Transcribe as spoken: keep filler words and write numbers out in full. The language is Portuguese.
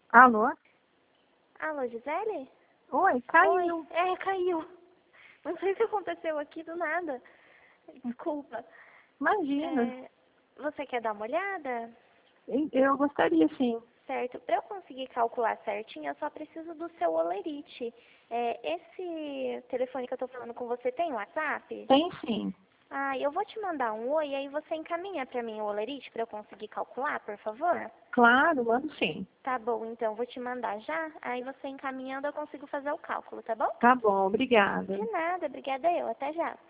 Alô? Alô, Gisele? Oi, caiu. Oi. É, caiu. Não sei o que aconteceu aqui do nada. Desculpa. Imagina. É, você quer dar uma olhada? Eu gostaria, sim. Certo. Para eu conseguir calcular certinho, eu só preciso do seu olerite. É, esse telefone que eu tô falando com você tem WhatsApp? Tem sim. Ah, eu vou te mandar um oi, aí você encaminha para mim o olerite para eu conseguir calcular, por favor? Claro, mando sim. Tá bom, então vou te mandar já, aí você encaminhando eu consigo fazer o cálculo, tá bom? Tá bom, obrigada. De nada, obrigada eu, até já.